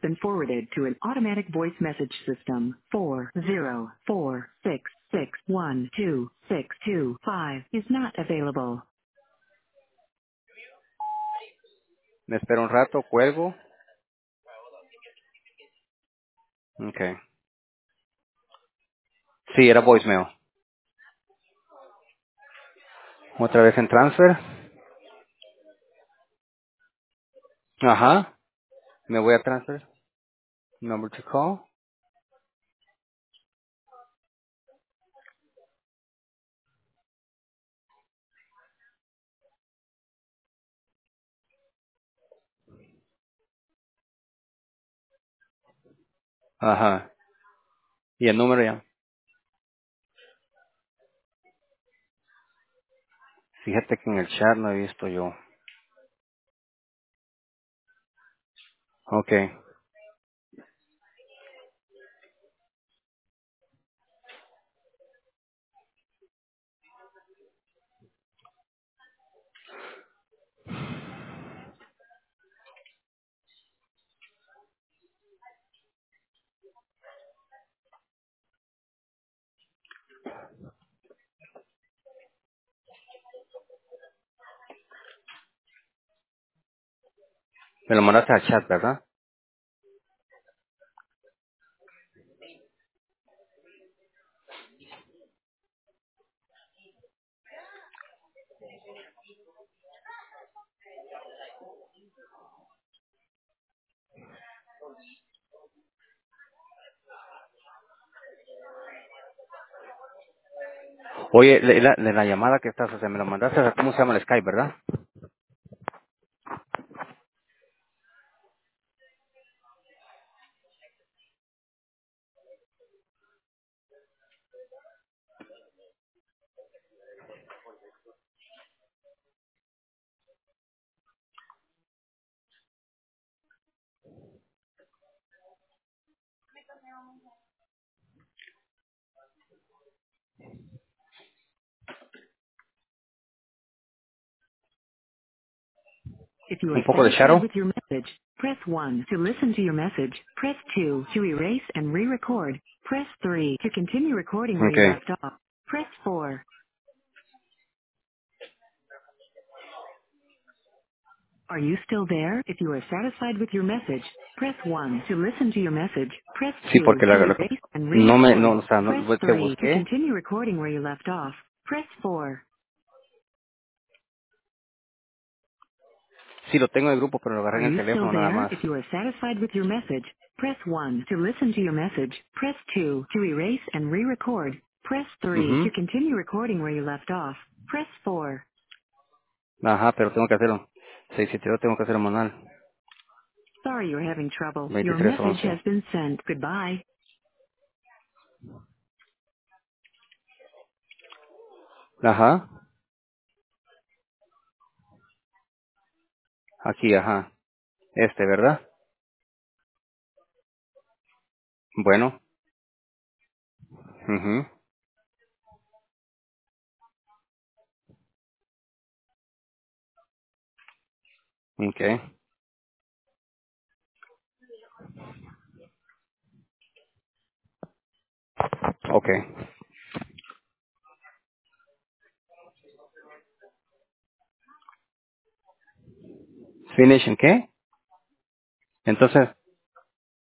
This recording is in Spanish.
been forwarded to an automatic voice message system. 40466122625 is not available. Me espero un rato, cuelgo. Okay. Sí, era voicemail. Otra vez en transfer. Ajá. Me voy a transfer. Number to call. Ajá. Y el número ya. Fíjate que en el chat no he visto yo. Okay. Me lo mandaste al chat, ¿verdad? Oye, de la llamada que estás, o sea, me lo mandaste a, ¿cómo se llama el Skype, verdad? If you are Un poco de satisfied shadow. with your message, press 1 to listen to your message. Press 2 to erase and re-record. Press 3 to continue recording where you Okay. left off. Press 4. Are you still there? If you are satisfied with your message, press 1 to listen to your message. Press Sí, 2 porque to erase and re-record. no, o sea, Press no, que 3 to busqué. continue recording where you left off. Press 4. Sí, lo tengo en el grupo, pero lo agarré Are en el you still teléfono nada there? más. If you are satisfied with your message, press 1 to listen to your message. Press 2 to erase and re-record. Press 3 to Mhm. continue recording where you left off. Press 4. Ajá, pero tengo que hacerlo. 672 tengo que hacerlo manual. Sorry you're having trouble. Your message 2311. has been sent. Goodbye. Ajá. Aquí, ajá. ¿Verdad? Bueno. Mhm. Okay. Okay. Finish, ¿en qué? Entonces,